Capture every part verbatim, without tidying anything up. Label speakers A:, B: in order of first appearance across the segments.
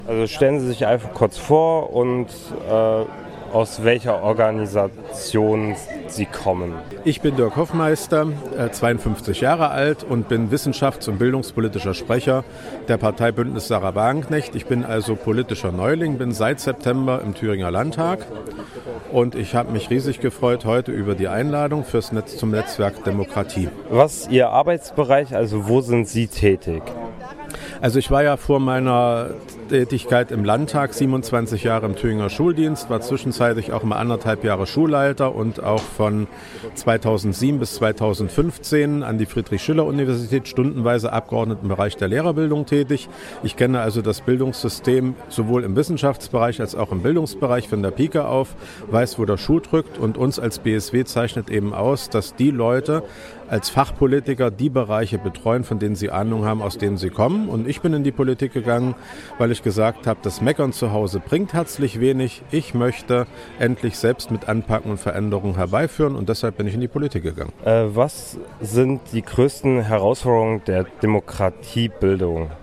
A: Also stellen Sie sich einfach kurz vor und äh, aus welcher Organisation Sie kommen.
B: Ich bin Dirk Hoffmeister, zweiundfünfzig Jahre alt und bin wissenschafts- und bildungspolitischer Sprecher der Partei Bündnis Sarah Wagenknecht. Ich bin also politischer Neuling, bin seit September im Thüringer Landtag und ich habe mich riesig gefreut heute über die Einladung fürs Netz zum Netzwerk Demokratie.
A: Was ist Ihr Arbeitsbereich, also wo sind Sie tätig?
B: Also ich war ja vor meiner Tätigkeit im Landtag siebenundzwanzig Jahre im Thüringer Schuldienst, war zwischenzeitlich auch mal anderthalb Jahre Schulleiter und auch von zweitausendsieben bis zweitausendfünfzehn an die Friedrich-Schiller-Universität stundenweise Abgeordneten im Bereich der Lehrerbildung tätig. Ich kenne also das Bildungssystem sowohl im Wissenschaftsbereich als auch im Bildungsbereich von der Pike auf, weiß, wo der Schuh drückt, und uns als B S W zeichnet eben aus, dass die Leute als Fachpolitiker die Bereiche betreuen, von denen sie Ahnung haben, aus denen sie kommen. Und ich bin in die Politik gegangen, weil ich gesagt habe, das Meckern zu Hause bringt herzlich wenig. Ich möchte endlich selbst mit anpacken und Veränderungen herbeiführen, und deshalb bin ich in die Politik gegangen.
A: Äh, was sind die größten Herausforderungen der Demokratiebildung?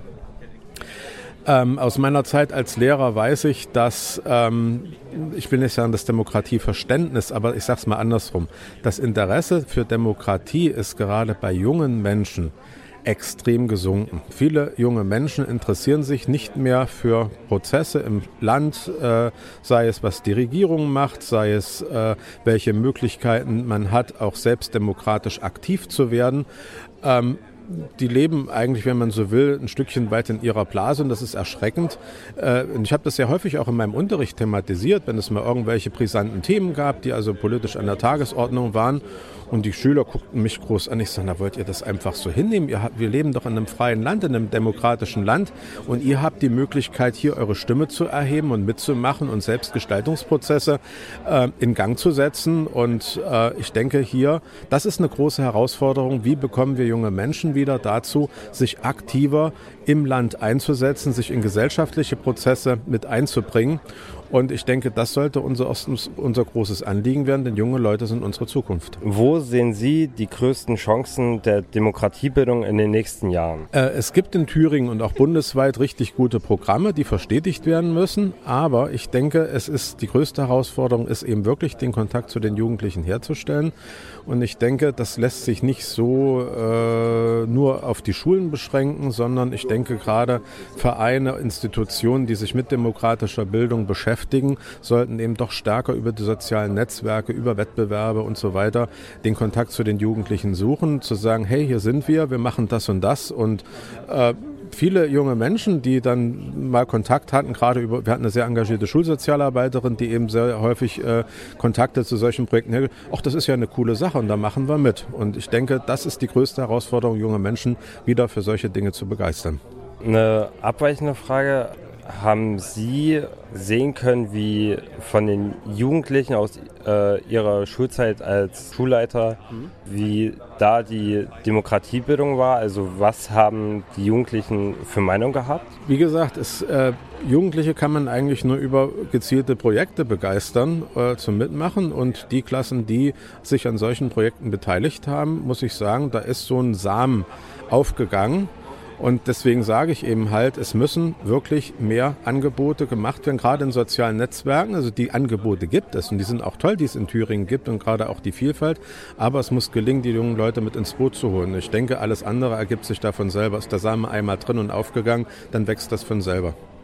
B: Ähm, aus meiner Zeit als Lehrer weiß ich, dass, ähm, ich will nicht sagen das Demokratieverständnis, aber ich sage es mal andersrum, das Interesse für Demokratie ist gerade bei jungen Menschen extrem gesunken. Viele junge Menschen interessieren sich nicht mehr für Prozesse im Land, äh, sei es was die Regierung macht, sei es äh, welche Möglichkeiten man hat, auch selbst demokratisch aktiv zu werden. Ähm, Die leben eigentlich, wenn man so will, ein Stückchen weit in ihrer Blase, und das ist erschreckend. Und ich habe das sehr häufig auch in meinem Unterricht thematisiert, wenn es mal irgendwelche brisanten Themen gab, die also politisch an der Tagesordnung waren. Und die Schüler guckten mich groß an. Ich sage, na, wollt ihr das einfach so hinnehmen? Ihr habt, wir leben doch in einem freien Land, in einem demokratischen Land. Und ihr habt die Möglichkeit, hier eure Stimme zu erheben und mitzumachen und selbst Gestaltungsprozesse äh, in Gang zu setzen. Und äh, ich denke hier, das ist eine große Herausforderung. Wie bekommen wir junge Menschen wieder dazu, sich aktiver im Land einzusetzen, sich in gesellschaftliche Prozesse mit einzubringen? Und ich denke, das sollte unser, unser großes Anliegen werden, denn junge Leute sind unsere Zukunft.
A: Wo sehen Sie die größten Chancen der Demokratiebildung in den nächsten Jahren?
B: Äh, es gibt in Thüringen und auch bundesweit richtig gute Programme, die verstetigt werden müssen. Aber ich denke, es ist die größte Herausforderung, ist eben wirklich den Kontakt zu den Jugendlichen herzustellen. Und ich denke, das lässt sich nicht so äh, nur auf die Schulen beschränken, sondern ich denke gerade Vereine, Institutionen, die sich mit demokratischer Bildung beschäftigen, sollten eben doch stärker über die sozialen Netzwerke, über Wettbewerbe und so weiter den Kontakt zu den Jugendlichen suchen, zu sagen, hey, hier sind wir, wir machen das und das. Und äh, viele junge Menschen, die dann mal Kontakt hatten, gerade über, wir hatten eine sehr engagierte Schulsozialarbeiterin, die eben sehr häufig äh, Kontakte zu solchen Projekten hält. Ach, das ist ja eine coole Sache und da machen wir mit. Und ich denke, das ist die größte Herausforderung, junge Menschen wieder für solche Dinge zu begeistern.
A: Eine abweichende Frage. Haben Sie sehen können, wie von den Jugendlichen aus äh, ihrer Schulzeit als Schulleiter, mhm. wie da die Demokratiebildung war? Also was haben die Jugendlichen für Meinung gehabt?
B: Wie gesagt, es, äh, Jugendliche kann man eigentlich nur über gezielte Projekte begeistern äh, zum Mitmachen. Und die Klassen, die sich an solchen Projekten beteiligt haben, muss ich sagen, da ist so ein Samen aufgegangen. Und deswegen sage ich eben halt, es müssen wirklich mehr Angebote gemacht werden, gerade in sozialen Netzwerken. Also die Angebote gibt es und die sind auch toll, die es in Thüringen gibt und gerade auch die Vielfalt. Aber es muss gelingen, die jungen Leute mit ins Boot zu holen. Ich denke, alles andere ergibt sich davon selber. Ist der Same einmal drin und aufgegangen, dann wächst das von selber.